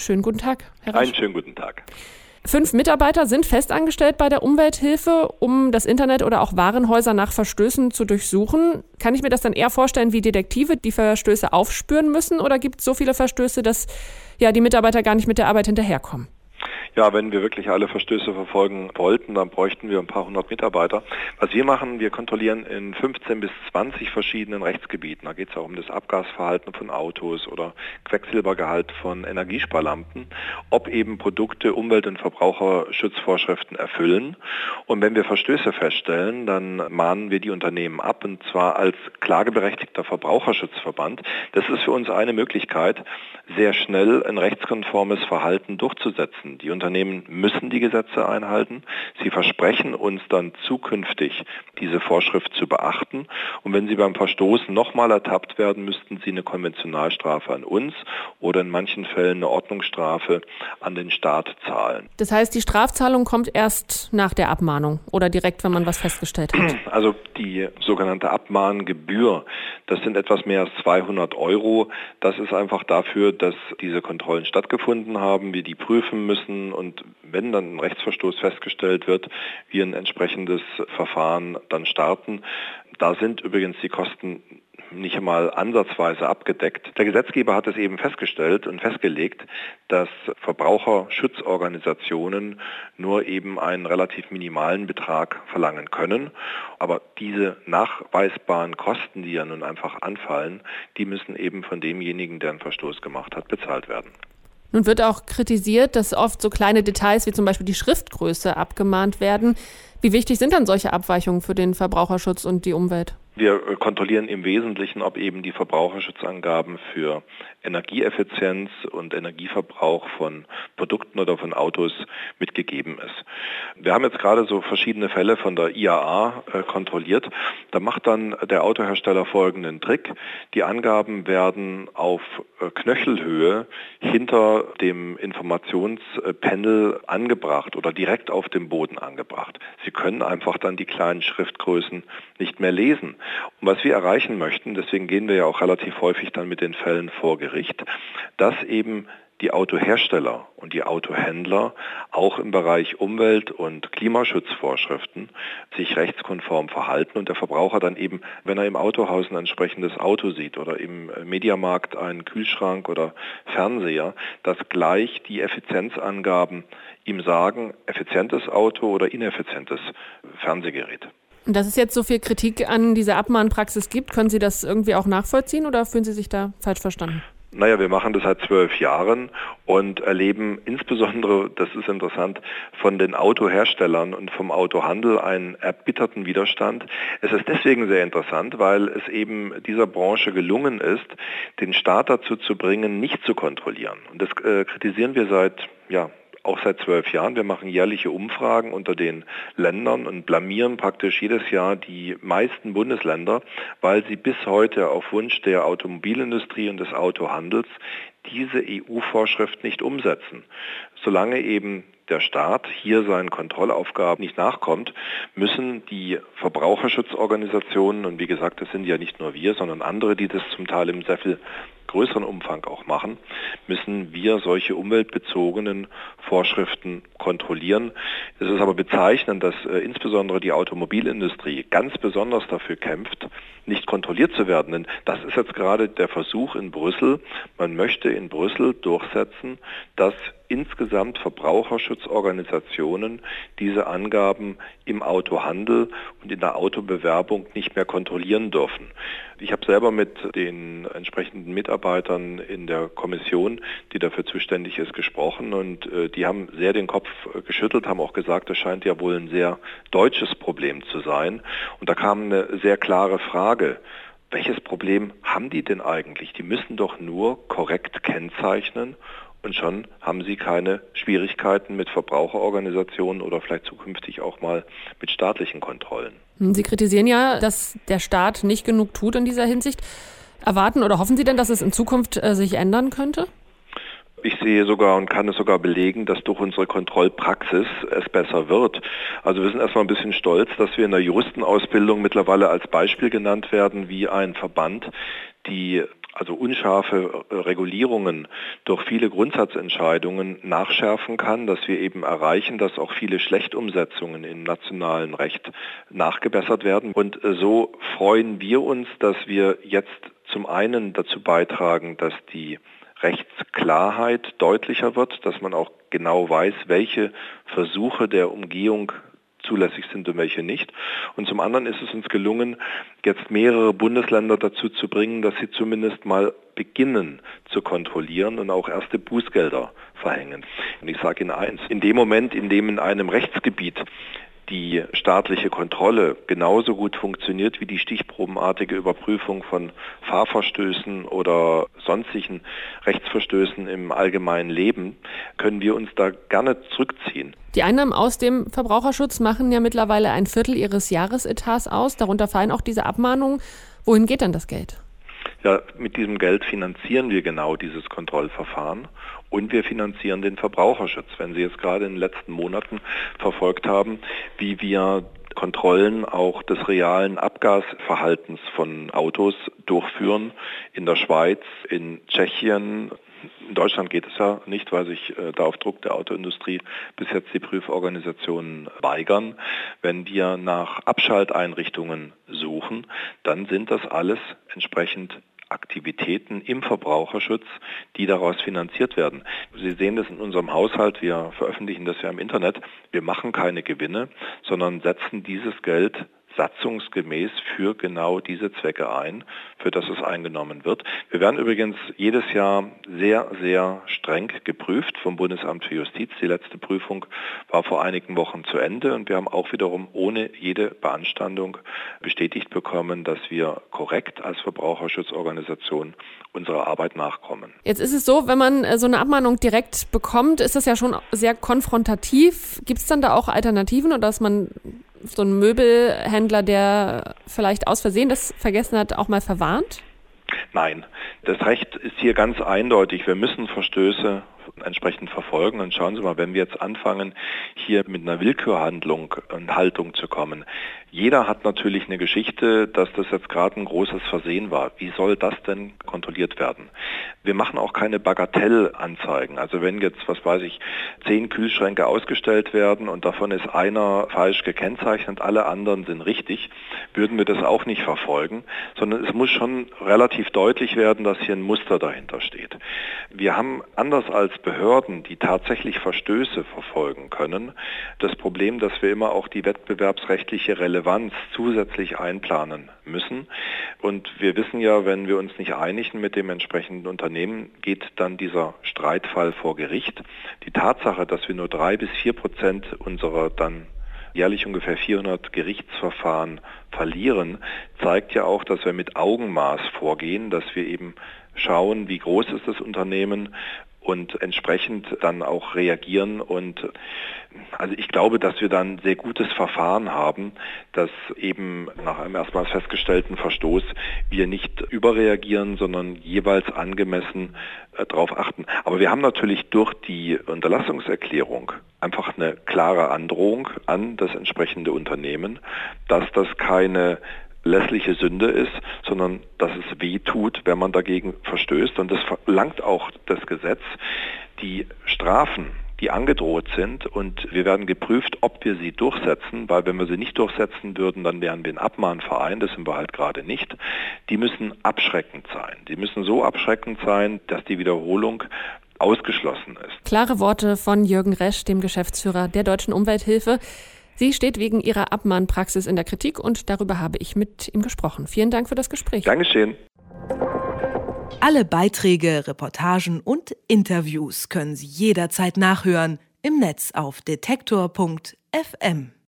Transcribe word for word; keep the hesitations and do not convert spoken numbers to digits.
Schönen guten Tag, Herr Rasch. Einen schönen guten Tag. Fünf Mitarbeiter sind festangestellt bei der Umwelthilfe, um das Internet oder auch Warenhäuser nach Verstößen zu durchsuchen. Kann ich mir das dann eher vorstellen wie Detektive, die Verstöße aufspüren müssen? Oder gibt es so viele Verstöße, dass ja die Mitarbeiter gar nicht mit der Arbeit hinterherkommen? Ja, wenn wir wirklich alle Verstöße verfolgen wollten, dann bräuchten wir ein paar hundert Mitarbeiter. Was wir machen, wir kontrollieren in fünfzehn bis zwanzig verschiedenen Rechtsgebieten. Da geht es auch um das Abgasverhalten von Autos oder Quecksilbergehalt von Energiesparlampen, ob eben Produkte Umwelt- und Verbraucherschutzvorschriften erfüllen. Und wenn wir Verstöße feststellen, dann mahnen wir die Unternehmen ab, und zwar als klageberechtigter Verbraucherschutzverband. Das ist für uns eine Möglichkeit, sehr schnell ein rechtskonformes Verhalten durchzusetzen. Die Unternehmen müssen die Gesetze einhalten. Sie versprechen uns dann zukünftig, diese Vorschrift zu beachten. Und wenn sie beim Verstoß nochmal ertappt werden, müssten sie eine Konventionalstrafe an uns oder in manchen Fällen eine Ordnungsstrafe an den Staat zahlen. Das heißt, die Strafzahlung kommt erst nach der Abmahnung oder direkt, wenn man was festgestellt hat? Also die sogenannte Abmahngebühr, das sind etwas mehr als zweihundert Euro. Das ist einfach dafür, dass diese Kontrollen stattgefunden haben, wir die prüfen müssen und wenn dann ein Rechtsverstoß festgestellt wird, wir ein entsprechendes Verfahren dann starten. Da sind übrigens die Kosten nicht einmal ansatzweise abgedeckt. Der Gesetzgeber hat es eben festgestellt und festgelegt, dass Verbraucherschutzorganisationen nur eben einen relativ minimalen Betrag verlangen können. Aber diese nachweisbaren Kosten, die ja nun einfach anfallen, die müssen eben von demjenigen, der einen Verstoß gemacht hat, bezahlt werden. Nun wird auch kritisiert, dass oft so kleine Details wie zum Beispiel die Schriftgröße abgemahnt werden. Wie wichtig sind dann solche Abweichungen für den Verbraucherschutz und die Umwelt? Wir kontrollieren im Wesentlichen, ob eben die Verbraucherschutzangaben für Energieeffizienz und Energieverbrauch von Produkten oder von Autos mitgegeben ist. Wir haben jetzt gerade so verschiedene Fälle von der I A A äh, kontrolliert. Da macht dann der Autohersteller folgenden Trick. Die Angaben werden auf äh, Knöchelhöhe hinter dem Informationspanel angebracht oder direkt auf dem Boden angebracht. Sie können einfach dann die kleinen Schriftgrößen nicht mehr lesen. Und was wir erreichen möchten, deswegen gehen wir ja auch relativ häufig dann mit den Fällen vor Gericht, dass eben die Autohersteller und die Autohändler auch im Bereich Umwelt- und Klimaschutzvorschriften sich rechtskonform verhalten und der Verbraucher dann eben, wenn er im Autohaus ein entsprechendes Auto sieht oder im Mediamarkt einen Kühlschrank oder Fernseher, dass gleich die Effizienzangaben ihm sagen, effizientes Auto oder ineffizientes Fernsehgerät. Und dass es jetzt so viel Kritik an dieser Abmahnpraxis gibt, können Sie das irgendwie auch nachvollziehen oder fühlen Sie sich da falsch verstanden? Naja, wir machen das seit zwölf Jahren und erleben insbesondere, das ist interessant, von den Autoherstellern und vom Autohandel einen erbitterten Widerstand. Es ist deswegen sehr interessant, weil es eben dieser Branche gelungen ist, den Staat dazu zu bringen, nicht zu kontrollieren. Und das äh, kritisieren wir seit, ja, auch seit zwölf Jahren. Wir machen jährliche Umfragen unter den Ländern und blamieren praktisch jedes Jahr die meisten Bundesländer, weil sie bis heute auf Wunsch der Automobilindustrie und des Autohandels diese E U-Vorschrift nicht umsetzen. Solange eben der Staat hier seinen Kontrollaufgaben nicht nachkommt, müssen die Verbraucherschutzorganisationen, und wie gesagt, das sind ja nicht nur wir, sondern andere, die das zum Teil im sehr viel größeren Umfang auch machen, müssen wir solche umweltbezogenen Vorschriften kontrollieren. Es ist aber bezeichnend, dass äh, insbesondere die Automobilindustrie ganz besonders dafür kämpft, nicht kontrolliert zu werden. Denn das ist jetzt gerade der Versuch in Brüssel. Man möchte in Brüssel durchsetzen, dass insgesamt Verbraucherschutzorganisationen diese Angaben im Autohandel und in der Autobewerbung nicht mehr kontrollieren dürfen. Ich habe selber mit den entsprechenden Mitarbeitern in der Kommission, die dafür zuständig ist, gesprochen und äh, die haben sehr den Kopf geschüttelt, haben auch gesagt, das scheint ja wohl ein sehr deutsches Problem zu sein. Und da kam eine sehr klare Frage. Welches Problem haben die denn eigentlich? Die müssen doch nur korrekt kennzeichnen und schon haben sie keine Schwierigkeiten mit Verbraucherorganisationen oder vielleicht zukünftig auch mal mit staatlichen Kontrollen. Sie kritisieren ja, dass der Staat nicht genug tut in dieser Hinsicht. Erwarten oder hoffen Sie denn, dass es in Zukunft äh, sich ändern könnte? Ich sehe sogar und kann es sogar belegen, dass durch unsere Kontrollpraxis es besser wird. Also wir sind erstmal ein bisschen stolz, dass wir in der Juristenausbildung mittlerweile als Beispiel genannt werden, wie ein Verband die also unscharfe Regulierungen durch viele Grundsatzentscheidungen nachschärfen kann, dass wir eben erreichen, dass auch viele Schlechtumsetzungen im nationalen Recht nachgebessert werden. Und so freuen wir uns, dass wir jetzt zum einen dazu beitragen, dass die Rechtsklarheit deutlicher wird, dass man auch genau weiß, welche Versuche der Umgehung zulässig sind und welche nicht. Und zum anderen ist es uns gelungen, jetzt mehrere Bundesländer dazu zu bringen, dass sie zumindest mal beginnen zu kontrollieren und auch erste Bußgelder verhängen. Und ich sage Ihnen eins, in dem Moment, in dem in einem Rechtsgebiet die staatliche Kontrolle genauso gut funktioniert wie die stichprobenartige Überprüfung von Fahrverstößen oder sonstigen Rechtsverstößen im allgemeinen Leben, können wir uns da gerne zurückziehen. Die Einnahmen aus dem Verbraucherschutz machen ja mittlerweile ein Viertel ihres Jahresetats aus. Darunter fallen auch diese Abmahnungen. Wohin geht dann das Geld? Ja, mit diesem Geld finanzieren wir genau dieses Kontrollverfahren und wir finanzieren den Verbraucherschutz. Wenn Sie jetzt gerade in den letzten Monaten verfolgt haben, wie wir Kontrollen auch des realen Abgasverhaltens von Autos durchführen, in der Schweiz, in Tschechien. In Deutschland geht es ja nicht, weil sich äh, da auf Druck der Autoindustrie bis jetzt die Prüforganisationen weigern. Wenn wir nach Abschalteinrichtungen suchen, dann sind das alles entsprechend Aktivitäten im Verbraucherschutz, die daraus finanziert werden. Sie sehen das in unserem Haushalt, wir veröffentlichen das ja im Internet. Wir machen keine Gewinne, sondern setzen dieses Geld satzungsgemäß für genau diese Zwecke ein, für das es eingenommen wird. Wir werden übrigens jedes Jahr sehr, sehr streng geprüft vom Bundesamt für Justiz. Die letzte Prüfung war vor einigen Wochen zu Ende und wir haben auch wiederum ohne jede Beanstandung bestätigt bekommen, dass wir korrekt als Verbraucherschutzorganisation unserer Arbeit nachkommen. Jetzt ist es so, wenn man so eine Abmahnung direkt bekommt, ist das ja schon sehr konfrontativ. Gibt es dann da auch Alternativen oder dass man so einen Möbelhändler, der vielleicht aus Versehen das vergessen hat, auch mal verwarnt? Nein, das Recht ist hier ganz eindeutig. Wir müssen Verstöße entsprechend verfolgen. Und schauen Sie mal, wenn wir jetzt anfangen, hier mit einer Willkürhandlung und Haltung zu kommen. Jeder hat natürlich eine Geschichte, dass das jetzt gerade ein großes Versehen war. Wie soll das denn kontrolliert werden? Wir machen auch keine Bagatellanzeigen. Also wenn jetzt, was weiß ich, zehn Kühlschränke ausgestellt werden und davon ist einer falsch gekennzeichnet, alle anderen sind richtig, würden wir das auch nicht verfolgen, sondern es muss schon relativ deutlich werden, dass hier ein Muster dahinter steht. Wir haben anders als Behörden, die tatsächlich Verstöße verfolgen können, das Problem, dass wir immer auch die wettbewerbsrechtliche Relevanz zusätzlich einplanen müssen. Und wir wissen ja, wenn wir uns nicht einigen mit dem entsprechenden Unternehmen, geht dann dieser Streitfall vor Gericht. Die Tatsache, dass wir nur drei bis vier Prozent unserer dann jährlich ungefähr vierhundert Gerichtsverfahren verlieren, zeigt ja auch, dass wir mit Augenmaß vorgehen, dass wir eben schauen, wie groß ist das Unternehmen und entsprechend dann auch reagieren. Und also ich glaube, dass wir dann ein sehr gutes Verfahren haben, dass eben nach einem erstmals festgestellten Verstoß wir nicht überreagieren, sondern jeweils angemessen äh, darauf achten. Aber wir haben natürlich durch die Unterlassungserklärung einfach eine klare Androhung an das entsprechende Unternehmen, dass das keine lässliche Sünde ist, sondern dass es weh tut, wenn man dagegen verstößt. Und das verlangt auch das Gesetz. Die Strafen, die angedroht sind, und wir werden geprüft, ob wir sie durchsetzen, weil wenn wir sie nicht durchsetzen würden, dann wären wir ein Abmahnverein, das sind wir halt gerade nicht. Die müssen abschreckend sein. Die müssen so abschreckend sein, dass die Wiederholung ausgeschlossen ist. Klare Worte von Jürgen Resch, dem Geschäftsführer der Deutschen Umwelthilfe. Sie steht wegen ihrer Abmahnpraxis in der Kritik und darüber habe ich mit ihm gesprochen. Vielen Dank für das Gespräch. Dankeschön. Alle Beiträge, Reportagen und Interviews können Sie jederzeit nachhören im Netz auf detektor punkt f m.